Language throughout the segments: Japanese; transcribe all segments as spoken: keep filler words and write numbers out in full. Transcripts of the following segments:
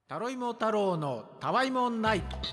タロイモ太郎のたわいもんナイト。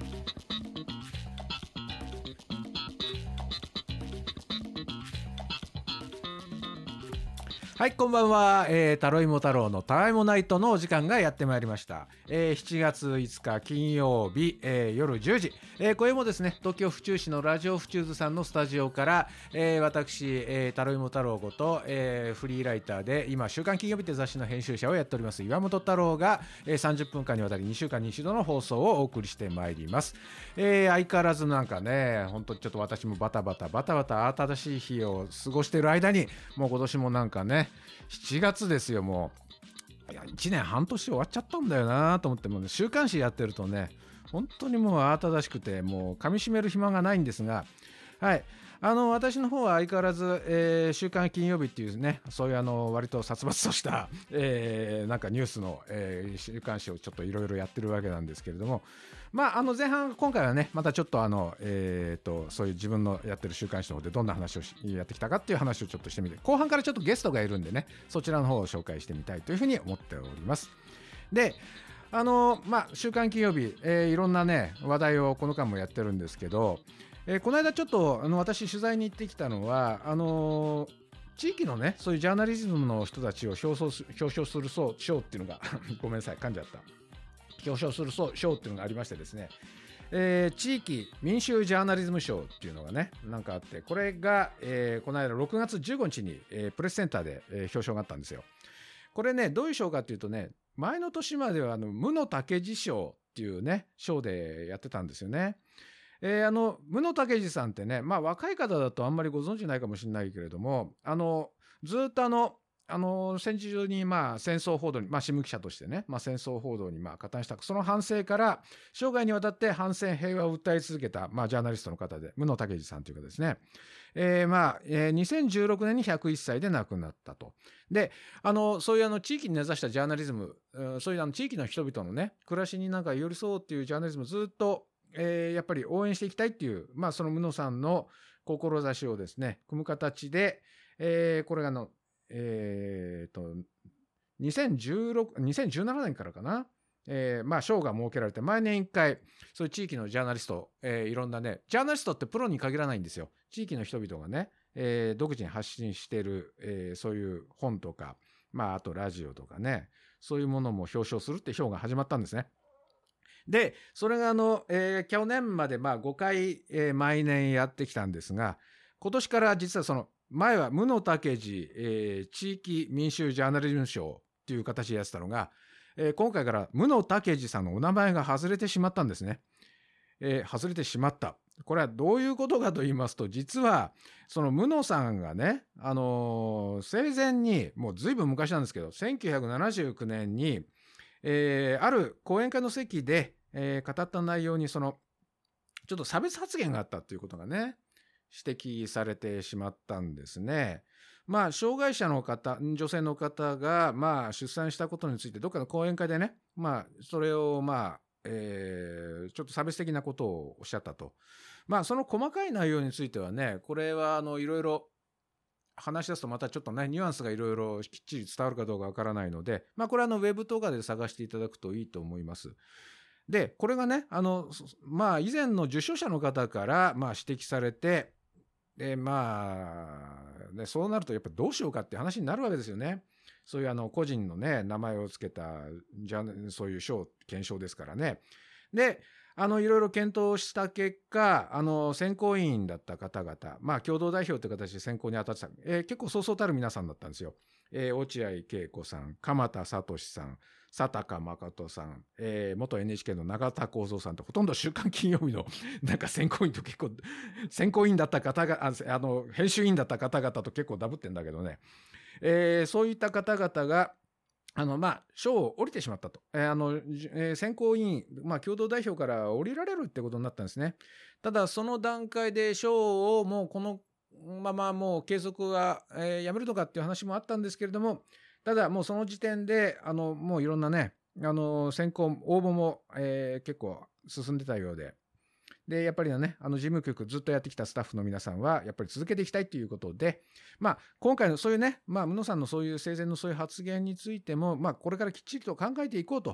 はい、こんばんは、えー、タロイモ太郎のたわいもナイトのお時間がやってまいりました。えー、しちがついつか金曜日、えー、夜じゅうじ、えー、これもですね、東京府中市のラジオ府中図さんのスタジオから、えー、私、えー、タロイモ太郎こと、えー、フリーライターで今週刊金曜日って雑誌の編集者をやっております岩本太郎が、えー、さんじゅっぷんかんにわたりにしゅうかんに一度の放送をお送りしてまいります。えー、相変わらずなんかね、本当ちょっと私もバタバタバタバタ慌ただしい日を過ごしている間に、もう今年もなんかね、しちがつですよ。もういやいちねんはん年終わっちゃったんだよなと思って、もう、ね、週刊誌やってるとね、本当にもう慌ただしくて、もう噛み締める暇がないんですが、はい、あの私の方は相変わらず、えー、週刊金曜日っていうね、そういうあの割と殺伐とした、えー、なんかニュースの、えー、週刊誌をちょっといろいろやってるわけなんですけれども、まあ、あの前半今回はね、またちょっとあの、えー、とそういう自分のやってる週刊誌の方でどんな話をやってきたかっていう話をちょっとしてみて、後半からちょっとゲストがいるんでね、そちらの方を紹介してみたいというふうに思っております。で、あのまあ、週刊金曜日、えー、いろんなね話題をこの間もやってるんですけど、えー、この間ちょっとあの私取材に行ってきたのは、あのー、地域のねそういうジャーナリズムの人たちを表彰す表彰する賞っていうのがごめんなさい噛んじゃった表彰する賞っていうのがありましてですね、えー、地域民衆ジャーナリズム賞っていうのがねなんかあって、これが、えー、この間ろくがつじゅうごにちに、えー、プレスセンターで、えー、表彰があったんですよ。これね、どういう賞かっていうとね、前の年まではあの武野武治賞っていうね賞でやってたんですよね。えー、あの武野武治さんってね、まあ若い方だとあんまりご存知ないかもしれないけれども、あのずっとあのあの戦時中にまあ戦争報道に、まあ、新聞記者としてね、まあ、戦争報道にまあ加担した、その反省から生涯にわたって反戦平和を訴え続けた、まあ、ジャーナリストの方で武野武治さんというかですね、えー、まあ、えー、にせんじゅうろくねんにひゃくいっさいで亡くなったと。で、あのそういうあの地域に根ざしたジャーナリズム、そういうあの地域の人々のね暮らしになんか寄り添うっていうジャーナリズムをずっと、えー、やっぱり応援していきたいっていう、まあ、その武野さんの志をですね組む形で、えー、これがあのえー、とにせんじゅうろく、にせんじゅうななねんからかな、えー、まあ賞が設けられて、毎年いっかいそういう地域のジャーナリスト、えー、いろんなねジャーナリストってプロに限らないんですよ。地域の人々がね、えー、独自に発信している、えー、そういう本とか、まあ、あとラジオとかね、そういうものも表彰するって賞が始まったんですね。でそれがあの、えー、去年までまあごかい、えー、毎年やってきたんですが、今年から実はその前は武野武治、えー、地域民衆ジャーナリズム賞っていう形でやってたのが、えー、今回から武野武治さんのお名前が外れてしまったんですね。えー、外れてしまった。これはどういうことかと言いますと、実はその武野さんがね、あのー、生前にもうずいぶん昔なんですけど、せんきゅうひゃくななじゅうきゅうねんに、えー、ある講演会の席で、えー、語った内容にそのちょっと差別発言があったということがね指摘されてしまったんですね。まあ障害者の方、女性の方がまあ出産したことについてどっかの講演会でね、まあそれをまあ、えー、ちょっと差別的なことをおっしゃったと。まあその細かい内容についてはね、これはあのいろいろ話し出すとまたちょっとねニュアンスがいろいろきっちり伝わるかどうかわからないので、まあこれはあのウェブとかで探していただくといいと思います。でこれがねあのまあ以前の受賞者の方からまあ指摘されて、でまあ、ね、そうなるとやっぱどうしようかって話になるわけですよね。そういうあの個人のね名前をつけたじゃそういう賞検証ですからね。であのいろいろ検討した結果、あの選考委員だった方々、まあ共同代表という形で選考に当たってた、えー、結構そうそうたる皆さんだったんですよ。えー、落合恵子さん、鎌田聡さん、佐高誠さん、えー、元 エヌエイチケー の永田幸三さんと、ほとんど週刊金曜日のなんか選考委員と結構選考委員だった方が あ, あの編集委員だった方々と結構ダブってんだけどね、えー、そういった方々があのまあ賞を降りてしまったと、えーあのえー、選考委員、まあ、共同代表から降りられるってことになったんですね。ただその段階で賞をもうこのままもう継続は、えー、やめるのかっていう話もあったんですけれども、ただもうその時点であのもういろんなねあの選考応募も、えー、結構進んでたようで、でやっぱりねあの事務局ずっとやってきたスタッフの皆さんはやっぱり続けていきたいということで、まあ今回のそういうね、まあ、武野さんのそういう生前のそういう発言についても、まあ、これからきっちりと考えていこうと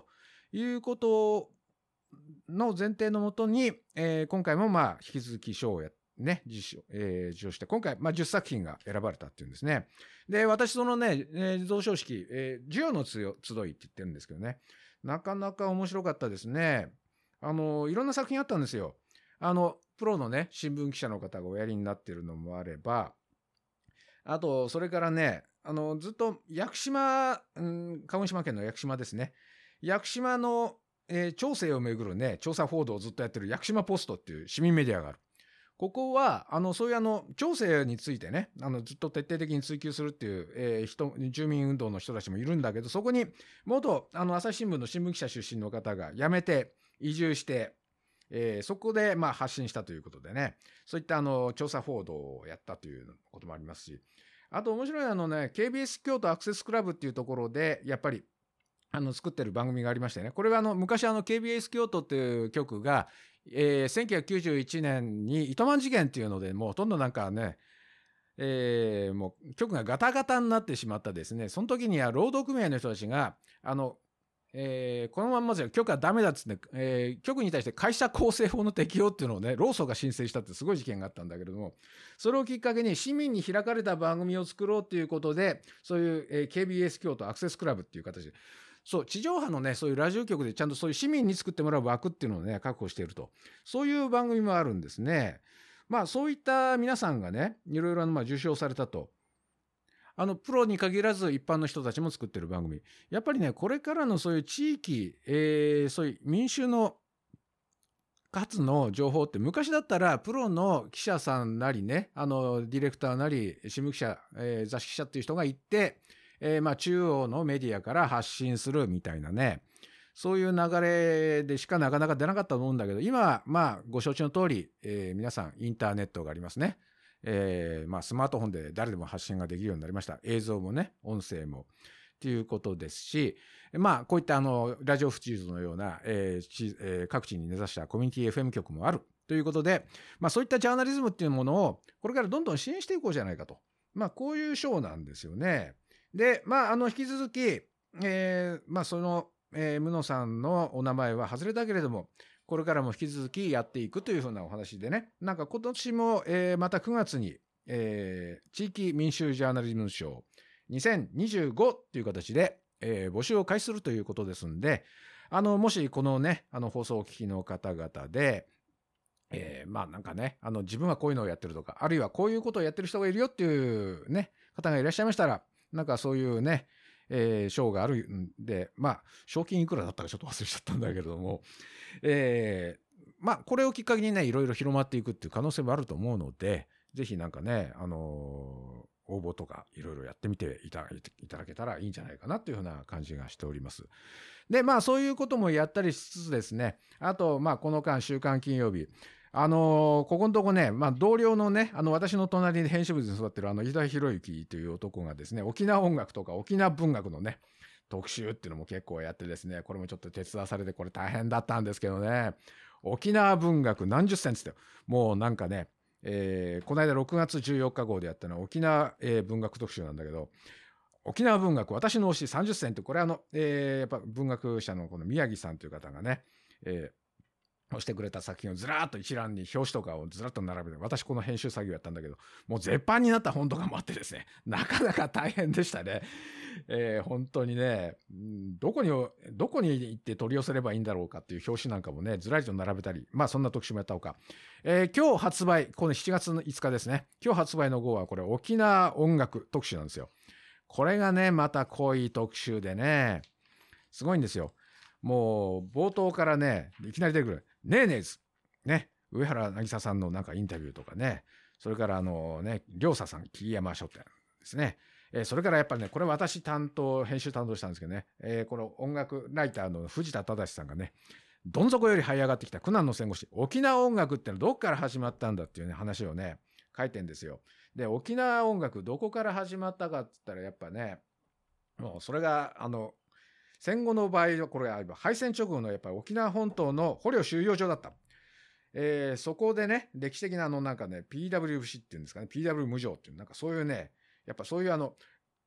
いうことの前提のもとに、えー、今回もまあ引き続き賞をやね、受賞、えー、受賞して、今回、まあ、じゅっさく品が選ばれたっていうんですね。で、私、そのね、えー、贈賞式、えー、授与の集いって言ってるんですけどね、なかなか面白かったですね。あの、いろんな作品あったんですよ。あの、プロのね、新聞記者の方がおやりになってるのもあれば、あと、それからね、あの、ずっと屋久島、うん、鹿児島県の屋久島ですね。屋久島の、えー、調整をめぐるね、調査報道をずっとやってる屋久島ポストっていう市民メディアがある。ここは、あの、そういうあの、調整についてね、あの、ずっと徹底的に追求するっていう、えー、人、住民運動の人たちもいるんだけど、そこに、元、あの、朝日新聞の新聞記者出身の方が辞めて、移住して、えー、そこで、まあ、発信したということでね、そういったあの、調査報道をやったということもありますし、あと面白いあのね、ケービーエス 京都アクセスクラブっていうところで、やっぱり、あの、作ってる番組がありましてね、これはあの、昔あの、ケービーエス 京都っていう局が、えー、せんきゅうひゃくきゅうじゅういちねんに糸満事件っていうので、もうほとんどなんかね、えー、もう局がガタガタになってしまったですね、その時には労働組合の人たちが、あの、えー、このまんまじゃ局はダメだっつって、えー、局に対して会社構成法の適用っていうのをね、労組が申請したってすごい事件があったんだけれども、それをきっかけに市民に開かれた番組を作ろうっていうことで、そういう、えー、ケービーエス 京都アクセスクラブっていう形で、そう、地上波のね、そういうラジオ局でちゃんとそういう市民に作ってもらう枠っていうのをね、確保していると。そういう番組もあるんですね。まあ、そういった皆さんがね、いろいろまあ受賞されたと。あの、プロに限らず一般の人たちも作ってる番組。やっぱりね、これからのそういう地域、えー、そういう民衆の活の情報って昔だったらプロの記者さんなりね、あの、ディレクターなり、新聞記者、えー、雑誌記者っていう人が行って、えー、まあ中央のメディアから発信するみたいなね、そういう流れでしかなかなか出なかったと思うんだけど、今、まあご承知の通り、えー、皆さんインターネットがありますね。えー、まあスマートフォンで誰でも発信ができるようになりました。映像もね、音声も。ということですし、まあこういったあのラジオフチーズのような、えーえー、各地に根ざしたコミュニティ エフエム 局もあるということで、まあそういったジャーナリズムっていうものをこれからどんどん支援していこうじゃないかと。まあこういう賞なんですよね。で、まああの引き続き、えー、まあその、えー、ムノさんのお名前は外れたけれども、これからも引き続きやっていくというふうなお話でね、なんか今年も、えー、またくがつに、えー、地域民衆ジャーナリズム賞にせんにじゅうごという形で、えー、募集を開始するということですんで、あの、もしこのね、あの放送をお聞きの方々で、えー、まあなんかね、あの自分はこういうのをやってるとか、あるいはこういうことをやってる人がいるよっていうね、方がいらっしゃいましたら、なんかそういうね、えー、賞があるんで、まあ、賞金いくらだったかちょっと忘れちゃったんだけれども、えー、まあ、これをきっかけにね、いろいろ広まっていくっていう可能性もあると思うので、ぜひなんかね、あのー、応募とかいろいろやってみていただけたらいいんじゃないかなというふうな感じがしております。で、まあそういうこともやったりしつつですね、あと、まあこの間、週刊金曜日、あのー、ここのとこね、まあ同僚のね、あの私の隣に編集部に座ってるあの井田博之という男がですね、沖縄音楽とか沖縄文学のね、特集っていうのも結構やってですね、これもちょっと手伝わされてこれ大変だったんですけどね、沖縄文学何十選つって、もうなんかね、えー、この間ろくがつじゅうよっか号でやったのは沖縄、えー、文学特集なんだけど、沖縄文学私の推しさんじゅっ選って、これあの、えー、やっぱ文学者のこの宮城さんという方がね、えー、押してくれた作品をずらーっと一覧に表紙とかをずらっと並べて、私この編集作業やったんだけど、もう絶版になった本とかもあってですね、なかなか大変でしたね。えー、本当にね、どこに、どこに行って取り寄せればいいんだろうかっていう表紙なんかもね、ずらりと並べたり、まあそんな特集もやったほか。えー、今日発売、このしちがつのいつかですね、今日発売の号はこれ沖縄音楽特集なんですよ。これがね、また濃い特集でね、すごいんですよ。もう冒頭からね、いきなり出てくる。ねえねえず。ね。上原渚さんのなんかインタビューとかね。それからあのね、良佐さん、桐山書店ですね。えー、それからやっぱりね、これ私担当、編集担当したんですけどね、えー、この音楽ライターの藤田忠さんがね、どん底より這い上がってきた苦難の戦後史、沖縄音楽ってのはどこから始まったんだっていうね、話をね、書いてんですよ。で、沖縄音楽どこから始まったかって言ったらやっぱね、もうそれがあの、戦後の場合はこれは敗戦直後のやっぱり沖縄本島の捕虜収容所だった。えー、そこでね、歴史的なあのなんかね、ピーダブリュー 節っていうんですかね、ピーダブリュー 無常っていう、なんかそういうね、やっぱそういうあの、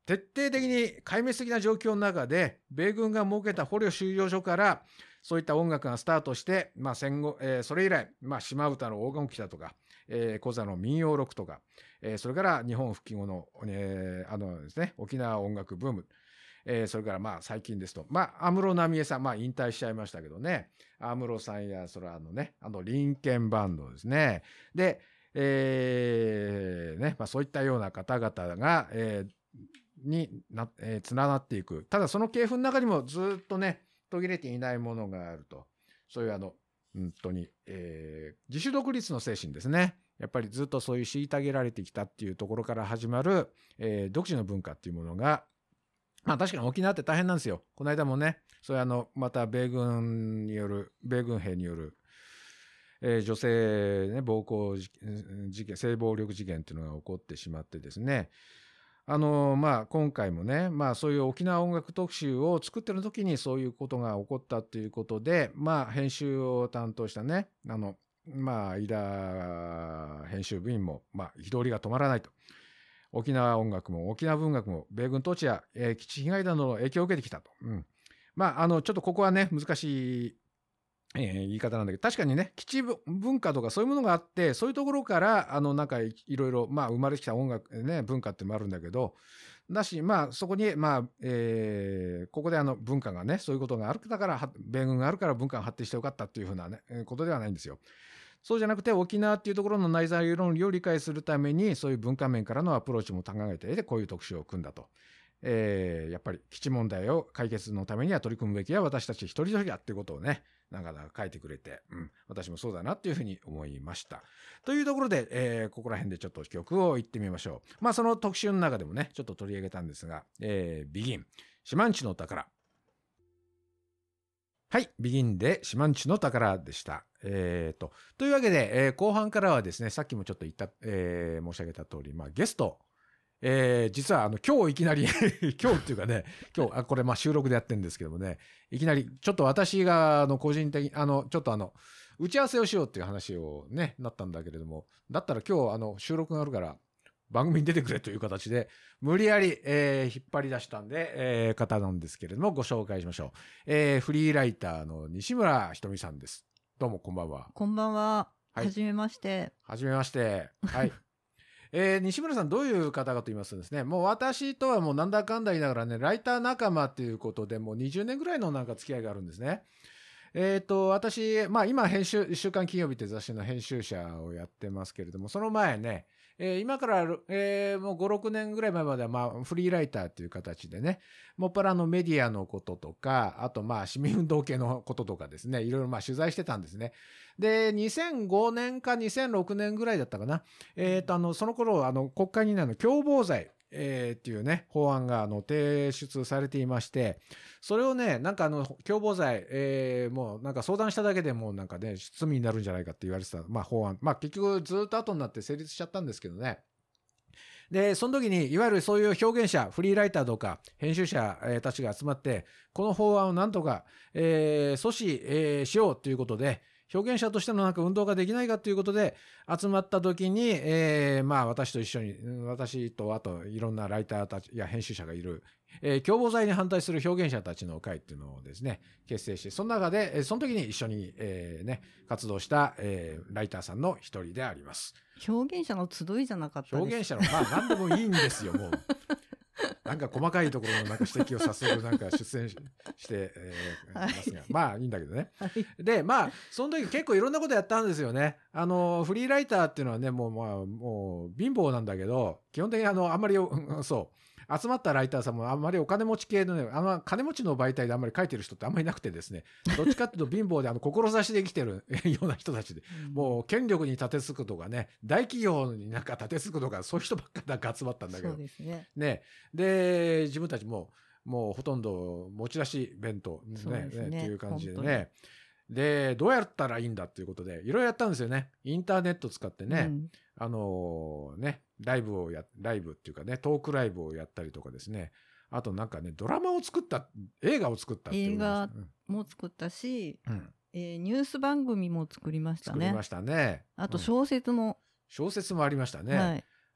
徹底的に壊滅的な状況の中で米軍が設けた捕虜収容所からそういった音楽がスタートして、まあ、戦後、えー、それ以来、まあ、島唄の黄金期だとか、えー、コザの民謡ロックとか、えー、それから日本復帰後の、えー、あのですね、沖縄音楽ブーム、えー、それからまあ最近ですと、まあ、安室奈美恵さん、まあ、引退しちゃいましたけどね、安室さんやそれはあのね、あのリンケンバンドですね。で、えーねまあ、そういったような方々が、えー、にな、えー、つながっていく。ただその系譜の中にもずっとね途切れていないものがあると、そういうあの本当に、えー、自主独立の精神ですね。やっぱりずっとそういう虐げられてきたっていうところから始まる、えー、独自の文化っていうものが、まあ確かに沖縄って大変なんですよ。この間もね、それあのまた米軍による米軍兵による、えー、女性、ね、暴行事件、性暴力事件っていうのが起こってしまってですね。あのまあ今回もね、まあそういう沖縄音楽特集を作ってる時にそういうことが起こったということで、まあ編集を担当したね、あのまあ飯田編集部員もまあ憤りが止まらないと。沖縄音楽も沖縄文学も米軍統治や、えー、基地被害などの影響を受けてきたと。うん、まああのちょっとここはね難しい、えー、言い方なんだけど、確かにね基地文化とかそういうものがあって、そういうところからあのなんかいろいろまあ生まれてきた音楽ね文化ってもあるんだけど、だしまあそこにまあ、えー、ここであの文化がねそういうことがあるから米軍があるから文化が発展してよかったっていうふうなねことではないんですよ。そうじゃなくて沖縄っていうところの内在論理を理解するためにそういう文化面からのアプローチも考えてこういう特集を組んだと、えー、やっぱり基地問題を解決のためには取り組むべきは私たち一人一人だっていうことをねなんか書いてくれて、うん、私もそうだなっていうふうに思いました。というところで、えー、ここら辺でちょっと曲を言ってみましょう。まあその特集の中でもねちょっと取り上げたんですが、えー、ビギン島んちの宝。はい、ビギンで島んちの宝でした。えー、とというわけで、えー、後半からはですね、さっきもちょっと言った、えー、申し上げた通り、まあ、ゲスト、えー、実はあの今日いきなり今日っていうかね、今日あこれまあ収録でやってるんですけどもね、いきなりちょっと私があの個人的にあのちょっとあの打ち合わせをしようっていう話をねなったんだけれども、だったら今日あの収録があるから番組に出てくれという形で無理やり、えー、引っ張り出したんで、えー、方なんですけれどもご紹介しましょう、えー、フリーライターの西村ひとみさんです。どうもこんばんは。 こんばんは。 はい、 はじめまして。 はじめまして。はい。えー、西村さんどういう方かと言いますとですね、もう私とはもうなんだかんだ言いながらねライター仲間っていうことでもうにじゅうねんぐらいのなんか付き合いがあるんですね。えーと私、まあ、今編集週刊金曜日って雑誌の編集者をやってますけれども、その前ね、えー、今から、えー、もうごろくねんぐらい前までは、まあ、フリーライターという形でね、もっぱらのメディアのこととか、あとまあ市民運動系のこととかですね、いろいろまあ取材してたんですね。でにせんごねんかにせんろくねんぐらいだったかな、えーとあのその頃あの国会にあの共謀罪えー、っていうね法案があの提出されていまして、それをねなんかあの共謀罪、えー、もうなんか相談しただけでもうなんかね罪になるんじゃないかって言われてた、まあ、法案、まあ結局ずっと後になって成立しちゃったんですけどね。でその時にいわゆるそういう表現者フリーライターとか編集者、えー、たちが集まってこの法案をなんとか、えー、阻止、えー、しようということで表現者としてのなんか運動ができないかということで集まった時に、えー、まあ私と一緒に私とあといろんなライターたちや編集者がいる、えー、共謀罪に反対する表現者たちの会っていうのをですね結成して、その中でその時に一緒に、えーね、活動した、えー、ライターさんの一人であります。 表現者の集いじゃなかったです。 表現者のまあ何でもいいんですよもうなんか細かいところのなんか指摘を早速なんか出演して、えーはい、ますがまあいいんだけどね、はい、でまあその時結構いろんなことやったんですよね。あのフリーライターっていうのはねもうまあもう貧乏なんだけど基本的にあのあんまりそう集まったライターさんもあんまりお金持ち系のねあの金持ちの媒体であんまり書いてる人ってあんまりいなくてですね、どっちかっていうと貧乏であの志で生きてるような人たちで、うん、もう権力に立てつくとかね大企業になんか立てつくとかそういう人ばっかりなんか集まったんだけど、 そうですね。 ねで自分たちももうほとんど持ち出し弁当ねねっていう感じでね。でどうやったらいいんだっていうことでいろいろやったんですよね。インターネット使ってね、うん、あのー、ねライブをやライブっていうかねトークライブをやったりとかですね、あとなんかねドラマを作った映画を作ったっていう映画も作ったし、 うんえー、ニュース番組も作りましたね。 作りましたね。 あと小説も、うん、 小説もありましたね、 はい、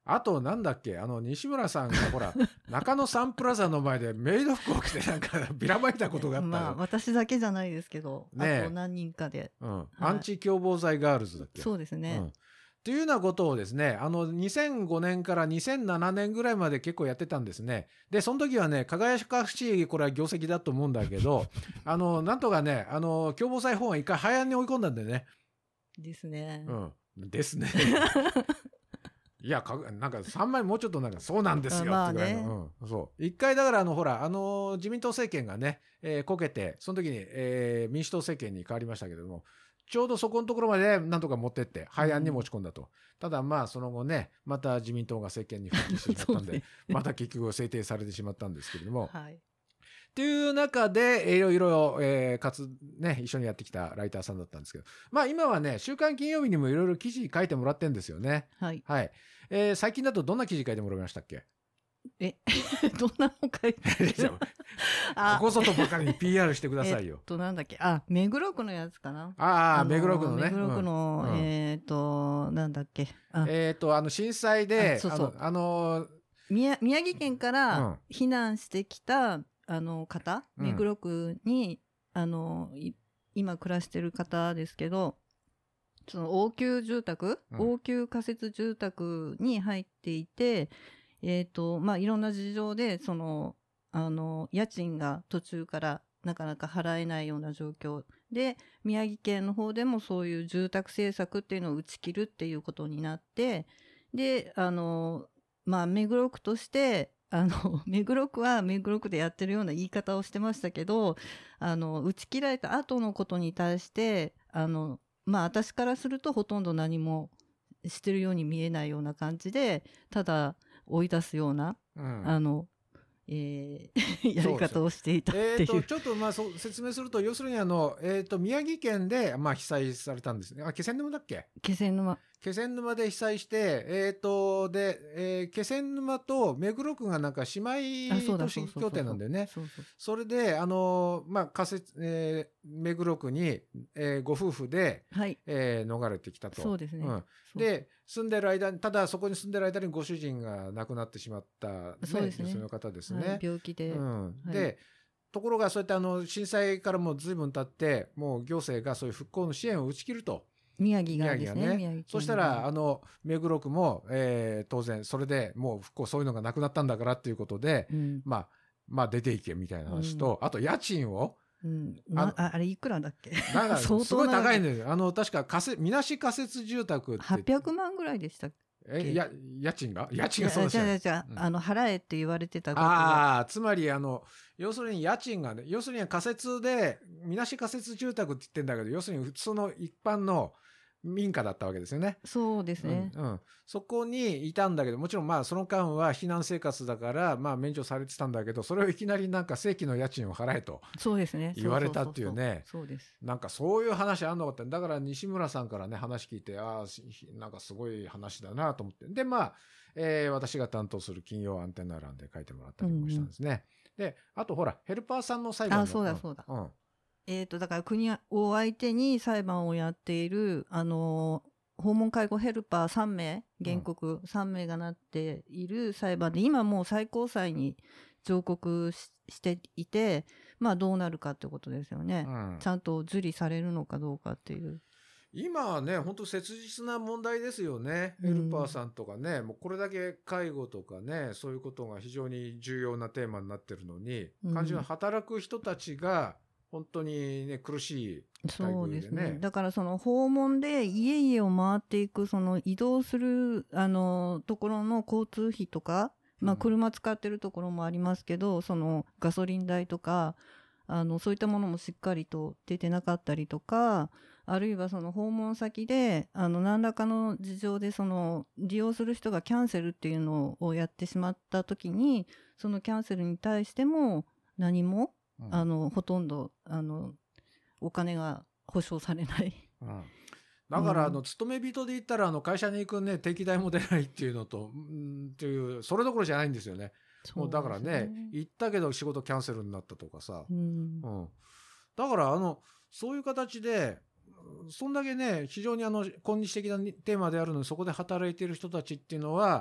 あとなんだっけ、あの西村さんがほら中野サンプラザの前でメイド服を着てなんかビラまいたことがあったよ、 まあ私だけじゃないですけど、 ねえあと何人かで、 うんはい、 アンチ共謀罪ガールズだっけ。 そうですね、 うんというようなことをですね、あのにせんごねんからにせんななねんぐらいまで結構やってたんですね。でその時はね輝かしいこれは業績だと思うんだけどあのなんとかねあの共謀罪法案一回廃案に追い込んだんでね。 ですね。 うんですねいやかなんかさんまいもうちょっとなんかそうなんですよってぐらいの、 まあねうん、そう一回だからあのほらあの自民党政権がね、えー、こけてその時に、えー、民主党政権に変わりましたけれども、ちょうどそこのところまでなんとか持ってって廃案に持ち込んだと、うん、ただまあその後ねまた自民党が政権に復帰してしまったんでね、また結局制定されてしまったんですけれども、 はい、 っていう中でいろいろ、えー、かつね一緒にやってきたライターさんだったんですけど、まあ今はね週刊金曜日にもいろいろ記事書いてもらってるんですよね。 はい、 はい、えー、最近だとどんな記事書いてもらいましたっけ。 えどんなの書いてるここぞとばかりに ピーアール してくださいよ。 えっとなんだっけ、あ目黒区のやつかな。 ああ目黒区のね目黒区の、うん、えっ、ー、となんだっけ、あえっ、ー、とあの震災でそうそうあの、あのー、 宮, 宮城県から避難してきた、うん、あの方、目黒区にあの今暮らしてる方ですけど、その応急住宅、うん、応急仮設住宅に入っていて、えーとまあ、いろんな事情でそのあの家賃が途中からなかなか払えないような状況で、宮城県の方でもそういう住宅政策っていうのを打ち切るっていうことになって、であの、まあ、目黒区としてあの目黒区は目黒区でやってるような言い方をしてましたけど、あの打ち切られた後のことに対してあの、まあ、私からするとほとんど何もしてるように見えないような感じで、ただ追い出すような、うん、あの、えー、やり方をしていたっていう。 えー、とちょっとまあそう説明すると、要するにあの、えー、と宮城県でまあ被災されたんですね。あ、気仙沼だっけ。 気仙沼気仙沼で被災して、えー、とで、えー、気仙沼と目黒区がなんか姉妹都市協定なんだよね。それであの、まあ仮設、えー、目黒区に、えー、ご夫婦で、はいえー、逃れてきたと。 そうですね、うん、 で住んでる間に、ただそこに住んでる間にご主人が亡くなってしまった、ね、 そうですね、 女性の方ですね、 はい、病気で、 うんはい、 でところがそうやってあの震災からも随分経ってもう行政がそういう復興の支援を打ち切ると、 宮城がですね、宮城そしたらあの目黒区も、えー、当然それでもう復興そういうのがなくなったんだからっていうことで、うん、まあまあ出ていけみたいな話と、うん、あと家賃をうん、あ, あ, あれいくらだっけなんかすごい高いんですよ。あの確か仮設みなし仮設住宅ってはっぴゃくまんぐらいでしたっけ。 えや家賃が家賃がそうですよ。 じゃあじゃあ、うん、あの払えって言われてたことが、あつまりあの要するに家賃がね、要するに仮設でみなし仮設住宅って言ってんだけど、要するに普通の一般の民家だったわけですよね。 そうですね、 うんうん、そこにいたんだけど、もちろんまあその間は避難生活だからまあ免除されてたんだけど、それをいきなりなんか正規の家賃を払えと言われたっていうね、なんかそういう話あんのかって。だから西村さんからね話聞いて、ああなんかすごい話だなと思って、でまあ、えー、私が担当する金曜アンテナ欄で書いてもらったりもしたんですね、うんうん、であとほらヘルパーさんの裁判の、 あそうだそうだ、 うんうんえー、とだから国を相手に裁判をやっている、あのー、訪問介護ヘルパーさんめい原告さんめいがなっている裁判で、今もう最高裁に上告 し, していて、まあどうなるかってことですよね、うん、ちゃんと受理されるのかどうかっていう。 今はね本当切実な問題ですよね。ヘルパーさんとかね、うん、もうこれだけ介護とかねそういうことが非常に重要なテーマになってるのに、うん、肝心な働く人たちが本当にね苦しい待遇でね。 そうですね。だからその訪問で家々を回っていくその移動するあのところの交通費とか、まあ車使ってるところもありますけど、うん、そのガソリン代とかあのそういったものもしっかりと出てなかったりとか、あるいはその訪問先であの何らかの事情でその利用する人がキャンセルっていうのをやってしまった時に、そのキャンセルに対しても何もうん、あのほとんどあのお金が保証されない、 うん、だから、うん、あの勤め人で言ったらあの会社に行くね定期代も出ないっていうのと、うん、っていうそれどころじゃないんですよね。もうだからね行ったけど仕事キャンセルになったとかさ、うんうん、だからあのそういう形でそんだけね非常にあの今日的なテーマであるのにそこで働いている人たちっていうのは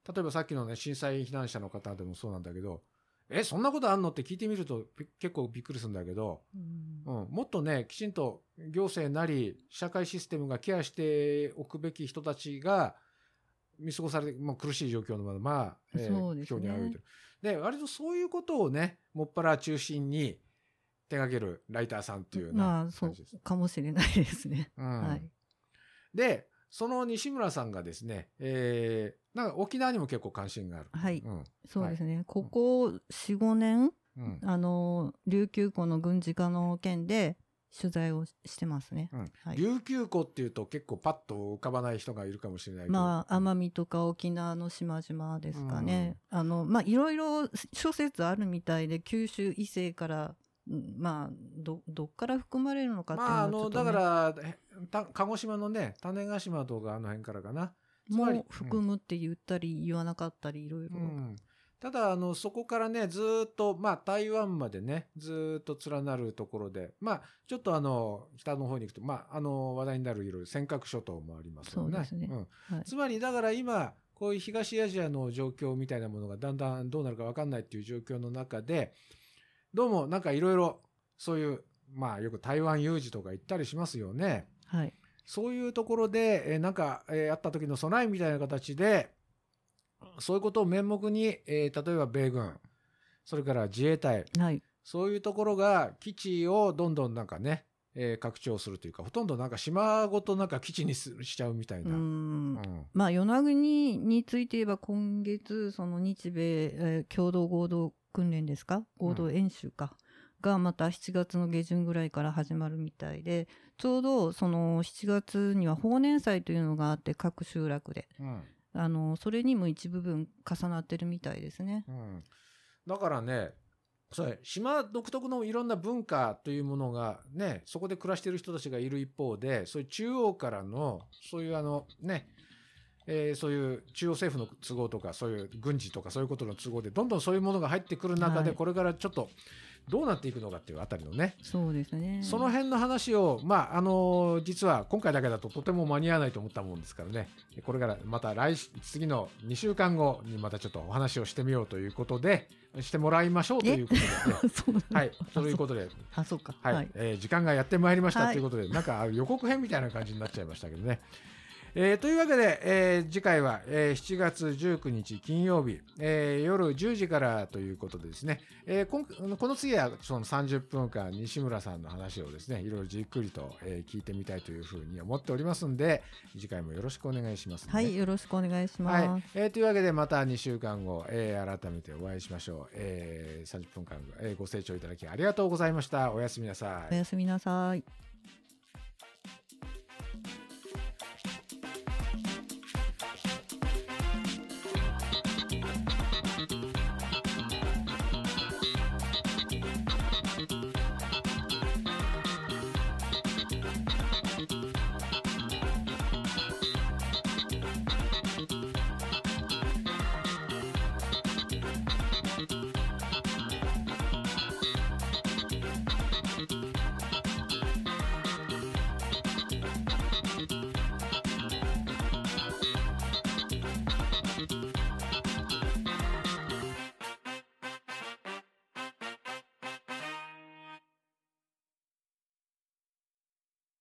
例えばさっきのね震災避難者の方でもそうなんだけど、えそんなことあんのって聞いてみると結構びっくりするんだけど、うんうん、もっとねきちんと行政なり社会システムがケアしておくべき人たちが見過ごされて、まあ、苦しい状況のまま、えー、 そうですね、 今日に歩いてる。で割とそういうことをねもっぱら中心に手掛けるライターさんっていうような感じです。 まあ、そうかもしれないですね。うん、はい。 でその西村さんがですね、えー、なんか沖縄にも結構関心がある。 はい、うん、そうですね、 はい、 ここ よん,ご 年、うん、あの琉球湖の軍事化の件で取材をしてますね、 うんはい、 琉球湖っていうと結構パッと浮かばない人がいるかもしれないけど、 まあ奄美とか沖縄の島々ですかね、うん、あのまあいろいろ諸説あるみたいで九州以西からまあ ど, どっから含まれるのかっていうのはちょっと、ね、 まあ、あのだから鹿児島のね種子島とかあの辺からかなもう含むって言ったり言わなかったりいろいろ、うん、 ただあのそこからねずっと、まあ、台湾までねずっと連なるところで、まあ、ちょっとあの北の方に行くと、まあ、あの話題になるいろいろ尖閣諸島もありますよね。 そうですね、 うんはい、つまりだから今こういう東アジアの状況みたいなものがだんだんどうなるか分かんないっていう状況の中でどうもなんかいろいろそういう、まあ、よく台湾有事とか言ったりしますよね。 はい、 そういうところで、えー、なんか、えー、あった時の備えみたいな形でそういうことを面目に、えー、例えば米軍それから自衛隊、 はい、 そういうところが基地をどんどんなんかね、えー、拡張するというかほとんどなんか島ごとなんか基地にしちゃうみたいな。うん、 うん、まあ与那国について言えば今月その日米、えー、共同合同訓練ですか合同演習か、うんがまたしちがつの下旬ぐらいから始まるみたいでちょうどそのしちがつには豊年祭というのがあって各集落で、うん、あのそれにも一部分重なってるみたいですね、うん、 だからねそれ島独特のいろんな文化というものがねそこで暮らしている人たちがいる一方でそういう中央からのそういうあのねえー、そういう中央政府の都合とかそういう軍事とかそういうことの都合でどんどんそういうものが入ってくる中で、はい、これからちょっとどうなっていくのかっていうあたりのねそうですねその辺の話をまああのー、実は今回だけだととても間に合わないと思ったもんですからねこれからまた来次のにしゅうかんごにまたちょっとお話をしてみようということでしてもらいましょうということで、ね、そうはいそういうことであそうかはい、はいえー、時間がやってまいりましたということで、はい、なんか予告編みたいな感じになっちゃいましたけどねえー、というわけで、えー、次回は、えー、しちがつじゅうくにち金曜日、えー、夜じゅうじからということでですね、えー、こ, この次はそのさんじゅっぷんかん西村さんの話をですねいろいろじっくりと、えー、聞いてみたいというふうに思っておりますんで次回もよろしくお願いします、ね、 はいよろしくお願いします、 はいえー、というわけでまたにしゅうかんご、えー、改めてお会いしましょう、えー、さんじゅっぷんかん、えー、ご清聴いただきありがとうございました。おやすみなさい。 おやすみなさい。